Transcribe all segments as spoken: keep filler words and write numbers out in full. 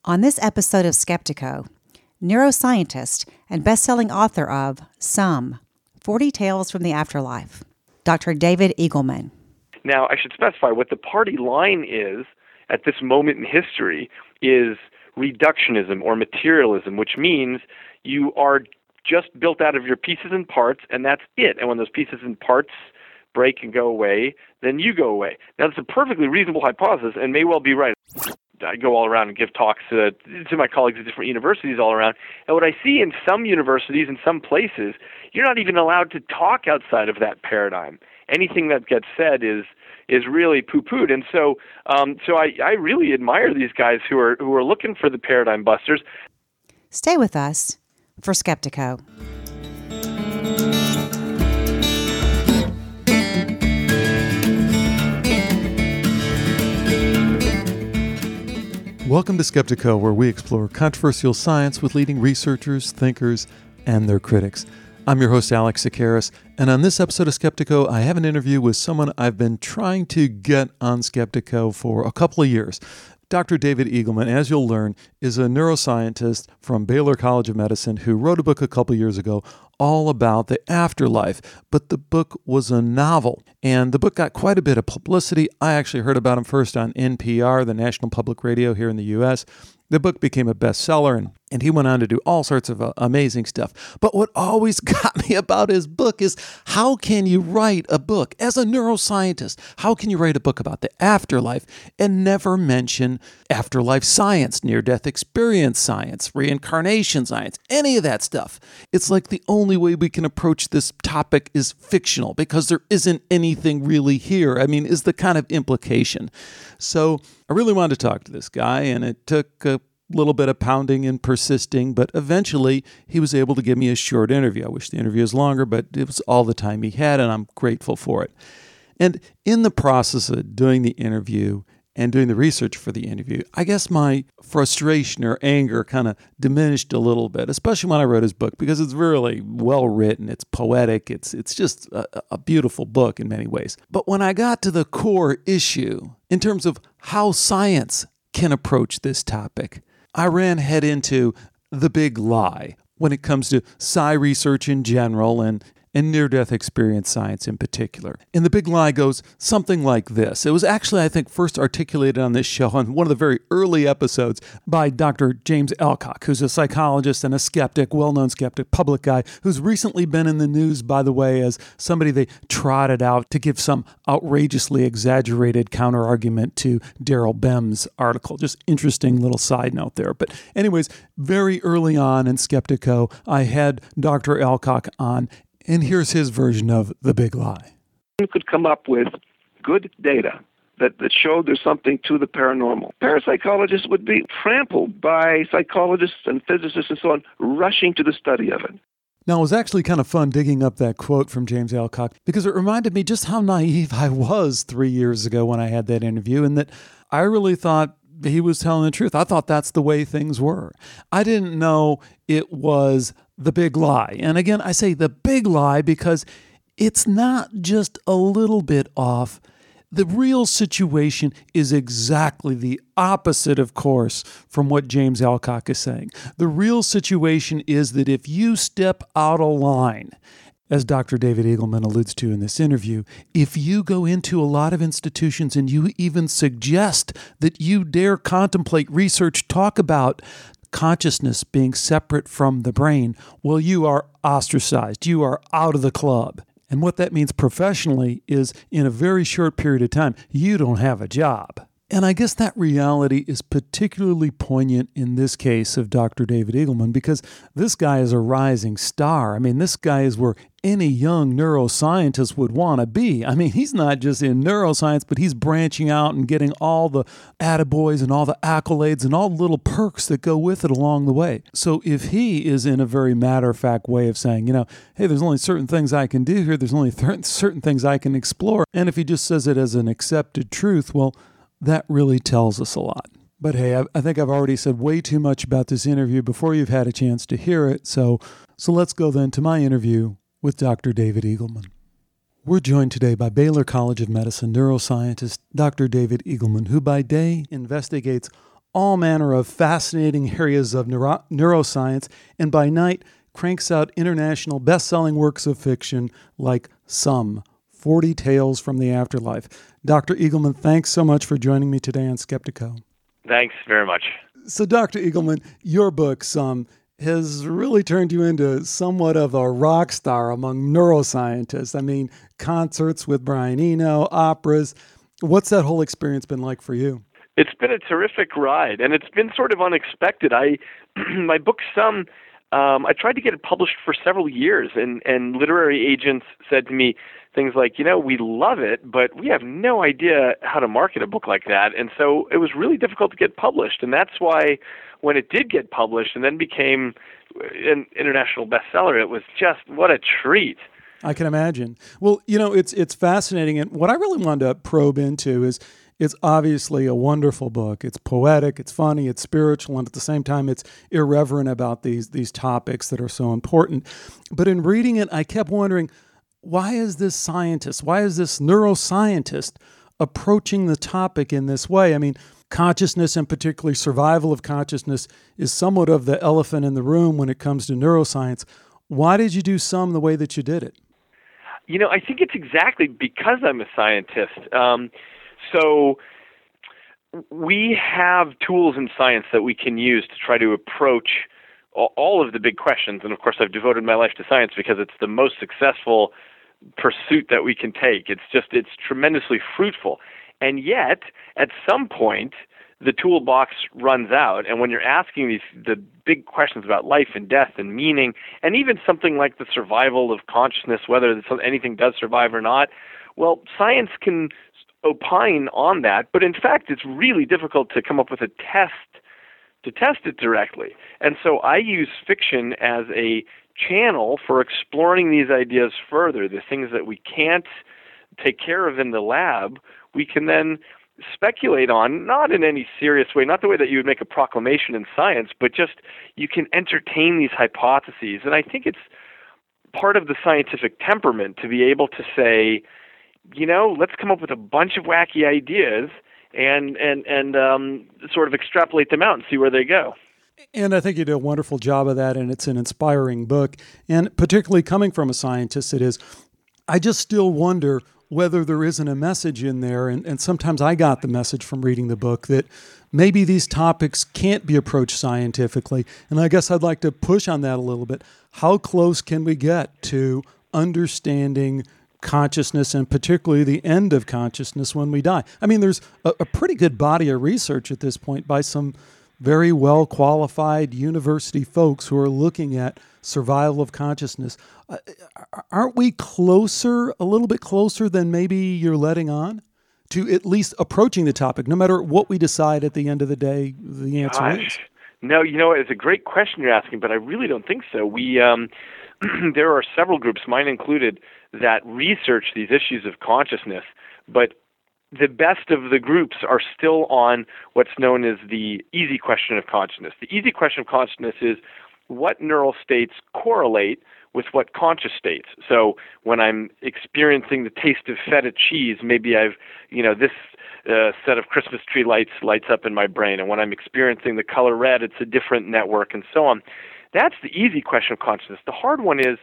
On this episode of Skeptiko, neuroscientist and best-selling author of Some, forty Tales from the Afterlife, Doctor David Eagleman. Now, I should specify what the party line is at this moment in history is reductionism or materialism, which means you are just built out of your pieces and parts, and that's it. And when those pieces and parts break and go away, then you go away. Now, that's a perfectly reasonable hypothesis and may well be right. I go all around and give talks to, to my colleagues at different universities all around. And what I see in some universities, in some places, you're not even allowed to talk outside of that paradigm. Anything that gets said is is really poo-pooed. And so um, so I, I really admire these guys who are who are looking for the paradigm busters. Stay with us for Skeptiko. Welcome to Skeptiko, where we explore controversial science with leading researchers, thinkers, and their critics. I'm your host, Alex Sakaris, and on this episode of Skeptiko, I have an interview with someone I've been trying to get on Skeptiko for a couple of years. Doctor David Eagleman, as you'll learn, is a neuroscientist from Baylor College of Medicine who wrote a book a couple of years ago all about the afterlife, but the book was a novel, and the book got quite a bit of publicity. I actually heard about him first on N P R, the National Public Radio here in the U S. The book became a bestseller, and, and he went on to do all sorts of uh, amazing stuff. But what always got me about his book is, how can you write a book as a neuroscientist? How can you write a book about the afterlife and never mention afterlife science, near-death experience science, reincarnation science, any of that stuff? It's like the only way we can approach this topic is fictional, because there isn't anything really here. I mean, is the kind of implication. So I really wanted to talk to this guy, and it took a little bit of pounding and persisting, but eventually he was able to give me a short interview. I wish the interview was longer, but it was all the time he had, and I'm grateful for it. And in the process of doing the interview and doing the research for the interview, I guess my frustration or anger kind of diminished a little bit, especially when I wrote his book, because it's really well written, it's poetic, it's it's just a, a beautiful book in many ways. But when I got to the core issue, in terms of how science can approach this topic, I ran head into the big lie when it comes to psi research in general and and near-death experience science in particular. And the big lie goes something like this. It was actually, I think, first articulated on this show on one of the very early episodes by Doctor James Alcock, who's a psychologist and a skeptic, well-known skeptic, public guy, who's recently been in the news, by the way, as somebody they trotted out to give some outrageously exaggerated counter-argument to Daryl Bem's article. Just interesting little side note there. But anyways, very early on in Skeptiko, I had Doctor Alcock on, and here's his version of the big lie. You could come up with good data that, that showed there's something to the paranormal. Parapsychologists would be trampled by psychologists and physicists and so on, rushing to the study of it. Now, it was actually kind of fun digging up that quote from James Alcock, because it reminded me just how naive I was three years ago when I had that interview, and that I really thought he was telling the truth. I thought that's the way things were. I didn't know it was the big lie. And again, I say the big lie because it's not just a little bit off. The real situation is exactly the opposite, of course, from what James Alcock is saying. The real situation is that if you step out of line, as Doctor David Eagleman alludes to in this interview, if you go into a lot of institutions and you even suggest that you dare contemplate research, talk about consciousness being separate from the brain, well, you are ostracized. You are out of the club. And what that means professionally is, in a very short period of time, you don't have a job. And I guess that reality is particularly poignant in this case of Doctor David Eagleman, because this guy is a rising star. I mean, this guy is where any young neuroscientist would want to be. I mean, he's not just in neuroscience, but he's branching out and getting all the attaboys and all the accolades and all the little perks that go with it along the way. So if he is in a very matter-of-fact way of saying, you know, hey, there's only certain things I can do here, there's only th- certain things I can explore, and if he just says it as an accepted truth, well, that really tells us a lot. But hey, I, I think I've already said way too much about this interview before you've had a chance to hear it, so so let's go then to my interview with Doctor David Eagleman. We're joined today by Baylor College of Medicine neuroscientist Doctor David Eagleman, who by day investigates all manner of fascinating areas of neuro- neuroscience, and by night cranks out international best-selling works of fiction like Some, forty Tales from the Afterlife. Doctor Eagleman, thanks so much for joining me today on Skeptiko. Thanks very much. So, Doctor Eagleman, your book, Some, has really turned you into somewhat of a rock star among neuroscientists. I mean, concerts with Brian Eno, operas. What's that whole experience been like for you? It's been a terrific ride, and it's been sort of unexpected. I, my book, Some, um, I tried to get it published for several years, and, and literary agents said to me things like, you know, we love it, but we have no idea how to market a book like that. And so it was really difficult to get published, and that's why when it did get published and then became an international bestseller, it was just, what a treat. I can imagine. Well, you know, it's it's fascinating. And what I really wanted to probe into is it's obviously a wonderful book. It's poetic, it's funny, it's spiritual, and at the same time, it's irreverent about these, these topics that are so important. But in reading it, I kept wondering, why is this scientist, why is this neuroscientist approaching the topic in this way? I mean, consciousness, and particularly survival of consciousness, is somewhat of the elephant in the room when it comes to neuroscience. Why did you do Some the way that you did it? You know, I think it's exactly because I'm a scientist. Um, so we have tools in science that we can use to try to approach all of the big questions. And of course, I've devoted my life to science because it's the most successful pursuit that we can take. It's just, it's tremendously fruitful. And yet, at some point, the toolbox runs out. And when you're asking these the big questions about life and death and meaning, and even something like the survival of consciousness, whether anything does survive or not, well, science can opine on that. But in fact, it's really difficult to come up with a test to test it directly. And so I use fiction as a channel for exploring these ideas further. The things that we can't take care of in the lab, we can then speculate on, not in any serious way, not the way that you would make a proclamation in science, but just you can entertain these hypotheses. And I think it's part of the scientific temperament to be able to say, you know, let's come up with a bunch of wacky ideas and and and um, sort of extrapolate them out and see where they go. And I think you did a wonderful job of that, and it's an inspiring book. And particularly coming from a scientist, it is. I just still wonder whether there isn't a message in there, and, and sometimes I got the message from reading the book that maybe these topics can't be approached scientifically. And I guess I'd like to push on that a little bit. How close can we get to understanding consciousness, and particularly the end of consciousness when we die? I mean, there's a, a pretty good body of research at this point by some very well-qualified university folks who are looking at survival of consciousness. Uh, aren't we closer, a little bit closer than maybe you're letting on to at least approaching the topic? No matter what we decide at the end of the day, the answer Gosh. is. No, you know, it's a great question you're asking, but I really don't think so. We um, there are several groups, mine included, that research these issues of consciousness, but the best of the groups are still on what's known as the easy question of consciousness. The easy question of consciousness is what neural states correlate with what conscious states. So when I'm experiencing the taste of feta cheese, maybe I've, you know, this uh, set of Christmas tree lights lights up in my brain. And when I'm experiencing the color red, it's a different network and so on. That's the easy question of consciousness. The hard one is,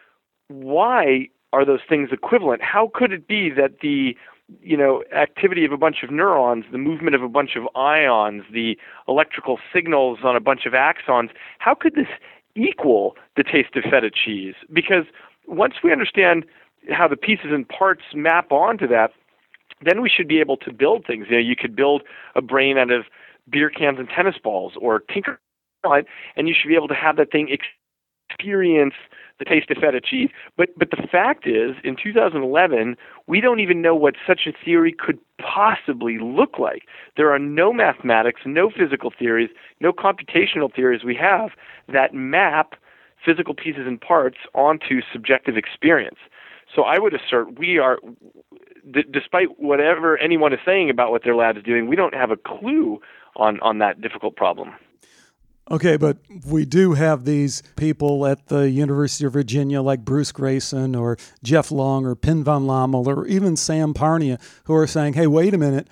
why are those things equivalent? How could it be that the you know, activity of a bunch of neurons, the movement of a bunch of ions, the electrical signals on a bunch of axons, how could this equal the taste of feta cheese? Because once we understand how the pieces and parts map onto that, then we should be able to build things. You know, you could build a brain out of beer cans and tennis balls, or tinker on it, and you should be able to have that thing experience the taste of feta cheese. But but the fact is, in two thousand eleven, we don't even know what such a theory could possibly look like. There are no mathematics, no physical theories, no computational theories we have that map physical pieces and parts onto subjective experience. So I would assert we are, d- despite whatever anyone is saying about what their lab is doing, we don't have a clue on, on that difficult problem. Okay, but we do have these people at the University of Virginia like Bruce Grayson or Jeff Long or Pin van Lommel or even Sam Parnia who are saying, hey, wait a minute,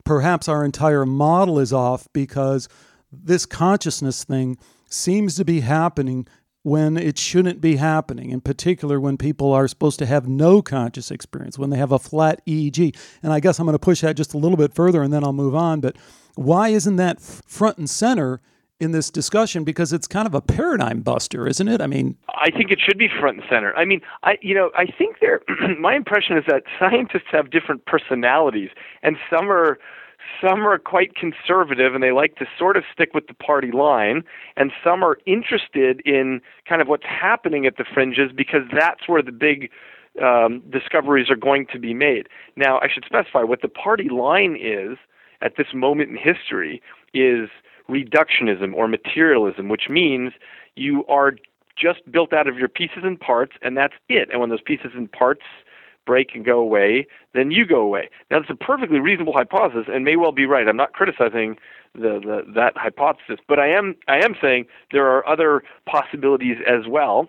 perhaps our entire model is off because this consciousness thing seems to be happening when it shouldn't be happening, in particular when people are supposed to have no conscious experience, when they have a flat E E G. And I guess I'm going to push that just a little bit further and then I'll move on. But why isn't that front and center in this discussion? Because it's kind of a paradigm buster, isn't it? I mean, I think it should be front and center. I mean, I you know, I think there. My impression is that scientists have different personalities, and some are some are quite conservative, and they like to sort of stick with the party line, and some are interested in kind of what's happening at the fringes because that's where the big um, discoveries are going to be made. Now, I should specify what the party line is at this moment in history is reductionism or materialism, which means you are just built out of your pieces and parts, and that's it. And when those pieces and parts break and go away, then you go away. Now, that's a perfectly reasonable hypothesis and may well be right. I'm not criticizing the, the that hypothesis, but I am I am saying there are other possibilities as well.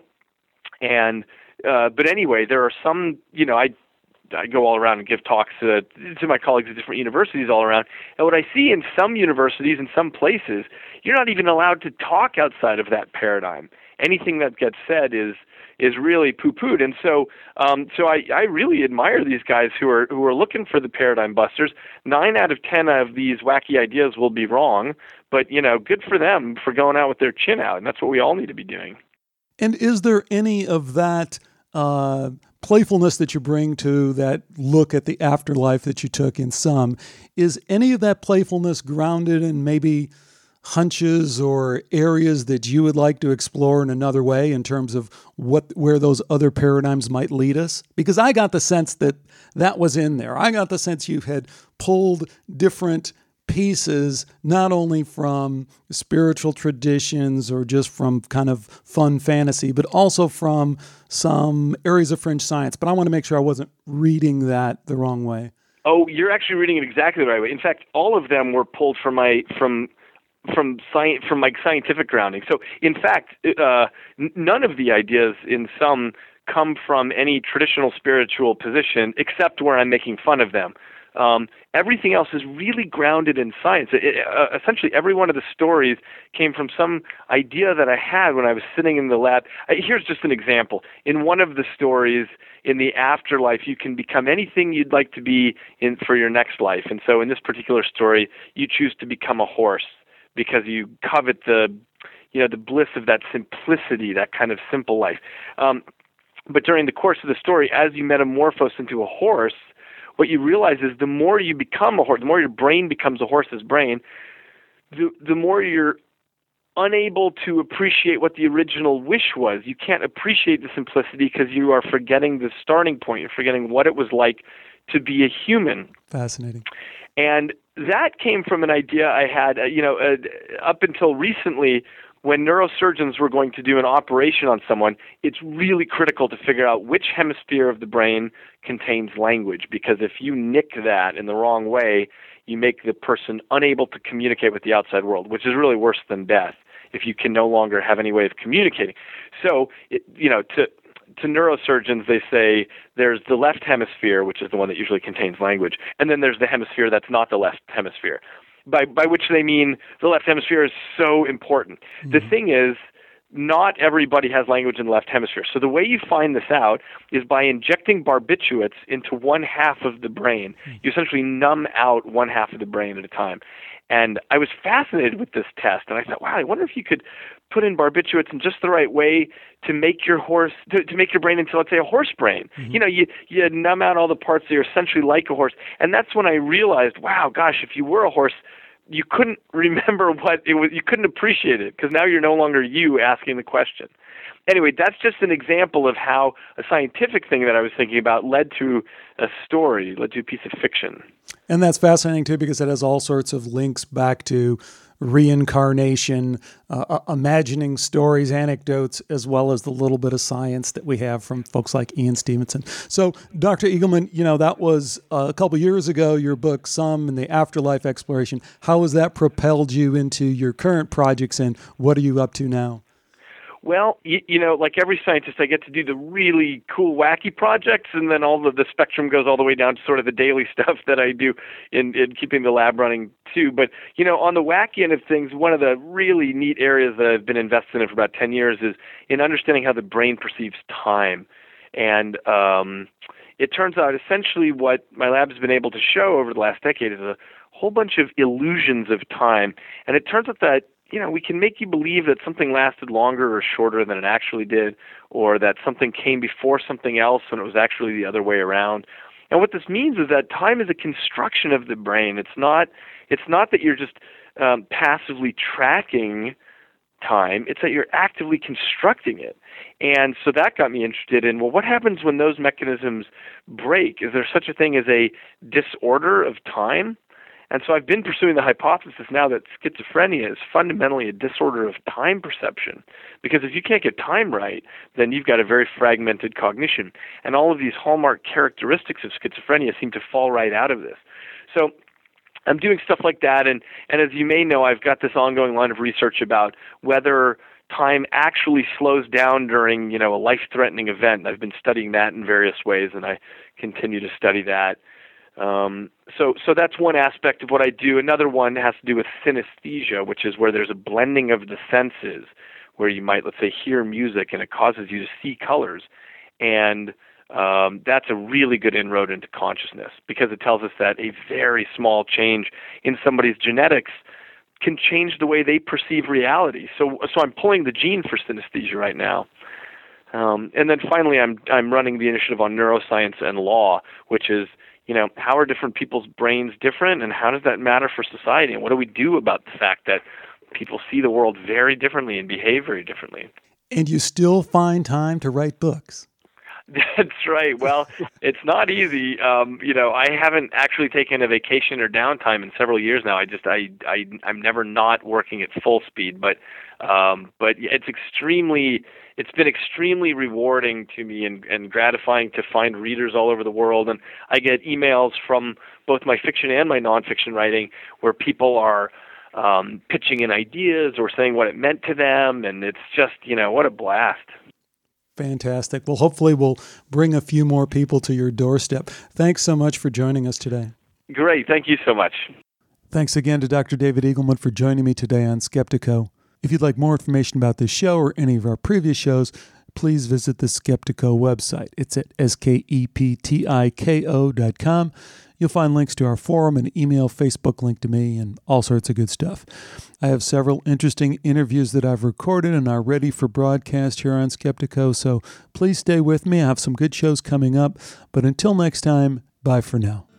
And uh, but anyway, there are some, you know, I I go all around and give talks to, to my colleagues at different universities all around. And what I see in some universities, in some places, you're not even allowed to talk outside of that paradigm. Anything that gets said is is really poo-pooed. And so um, so I, I really admire these guys who are who are looking for the paradigm busters. Nine out of ten of these wacky ideas will be wrong, but, you know, good for them for going out with their chin out. And that's what we all need to be doing. And is there any of that uh, playfulness that you bring to that look at the afterlife that you took in some? Is any of that playfulness grounded in maybe hunches or areas that you would like to explore in another way in terms of what where those other paradigms might lead us? Because I got the sense that that was in there. I got the sense you had pulled different pieces, not only from spiritual traditions or just from kind of fun fantasy, but also from some areas of fringe science. But I want to make sure I wasn't reading that the wrong way. Oh, you're actually reading it exactly the right way. In fact, all of them were pulled from my from from science from my scientific grounding. So, in fact, uh, n- none of the ideas in some come from any traditional spiritual position, except where I'm making fun of them. Um, everything else is really grounded in science. It, it, uh, essentially, every one of the stories came from some idea that I had when I was sitting in the lab. Uh, here's just an example. In one of the stories, in the afterlife, you can become anything you'd like to be in for your next life. And so in this particular story, you choose to become a horse because you covet the, you know, the bliss of that simplicity, that kind of simple life. Um, but during the course of the story, as you metamorphose into a horse, what you realize is the more you become a horse, the more your brain becomes a horse's brain, the, the more you're unable to appreciate what the original wish was. You can't appreciate the simplicity because you are forgetting the starting point. You're forgetting what it was like to be a human. Fascinating. And that came from an idea I had, uh, you know, uh, up until recently. When neurosurgeons were going to do an operation on someone, it's really critical to figure out which hemisphere of the brain contains language, because if you nick that in the wrong way, you make the person unable to communicate with the outside world, which is really worse than death if you can no longer have any way of communicating. So, it, you know, to to neurosurgeons, they say there's the left hemisphere, which is the one that usually contains language, and then there's the hemisphere that's not the left hemisphere. By by which they mean the left hemisphere is so important. Mm-hmm. The thing is, not everybody has language in the left hemisphere. So the way you find this out is by injecting barbiturates into one half of the brain. Mm-hmm. You essentially numb out one half of the brain at a time. And I was fascinated with this test, and I thought, wow, I wonder if you could put in barbiturates in just the right way to make your horse, to, to make your brain into, let's say, a horse brain. Mm-hmm. You know, you, you numb out all the parts that are essentially like a horse. And that's when I realized, wow, gosh, if you were a horse, you couldn't remember what it was, you couldn't appreciate it, because now you're no longer you asking the question. Anyway, that's just an example of how a scientific thing that I was thinking about led to a story, led to a piece of fiction. And that's fascinating, too, because it has all sorts of links back to reincarnation, uh, imagining stories, anecdotes, as well as the little bit of science that we have from folks like Ian Stevenson. So, Doctor Eagleman, you know, that was uh, a couple years ago, your book, Some, and the Afterlife Exploration. How has that propelled you into your current projects, and what are you up to now? Well, you, you know, like every scientist, I get to do the really cool, wacky projects, and then all of the spectrum goes all the way down to sort of the daily stuff that I do in, in keeping the lab running too. But, you know, on the wacky end of things, one of the really neat areas that I've been invested in for about ten years is in understanding how the brain perceives time. And um, it turns out essentially what my lab has been able to show over the last decade is a whole bunch of illusions of time. And it turns out that you know, we can make you believe that something lasted longer or shorter than it actually did, or that something came before something else when it was actually the other way around. And what this means is that time is a construction of the brain. It's not, it's not that you're just um, passively tracking time. It's that you're actively constructing it. And so that got me interested in, well, what happens when those mechanisms break? Is there such a thing as a disorder of time? And so I've been pursuing the hypothesis now that schizophrenia is fundamentally a disorder of time perception. Because if you can't get time right, then you've got a very fragmented cognition. And all of these hallmark characteristics of schizophrenia seem to fall right out of this. So I'm doing stuff like that. And, and as you may know, I've got this ongoing line of research about whether time actually slows down during, you know, a life-threatening event. I've been studying that in various ways, and I continue to study that. Um, so, so that's one aspect of what I do. Another one has to do with synesthesia, which is where there's a blending of the senses, where you might, let's say, hear music and it causes you to see colors. And um, that's a really good inroad into consciousness because it tells us that a very small change in somebody's genetics can change the way they perceive reality. So, so I'm pulling the gene for synesthesia right now. Um, and then finally, I'm I'm running the initiative on neuroscience and law, which is, you know, how are different people's brains different, and how does that matter for society? And what do we do about the fact that people see the world very differently and behave very differently? And you still find time to write books. That's right. Well, it's not easy. Um, you know, I haven't actually taken a vacation or downtime in several years now. I just, I, I, I'm never not working at full speed, but, um, but it's extremely, it's been extremely rewarding to me and, and gratifying to find readers all over the world. And I get emails from both my fiction and my nonfiction writing where people are um, pitching in ideas or saying what it meant to them. And it's just, you know, what a blast. Fantastic. Well, hopefully we'll bring a few more people to your doorstep. Thanks so much for joining us today. Great. Thank you so much. Thanks again to Doctor David Eagleman for joining me today on Skeptiko. If you'd like more information about this show or any of our previous shows, please visit the Skeptiko website. It's at S K E P T I K O dot com. You'll find links to our forum, an email, Facebook link to me, and all sorts of good stuff. I have several interesting interviews that I've recorded and are ready for broadcast here on Skeptiko, so please stay with me. I have some good shows coming up. But until next time, bye for now.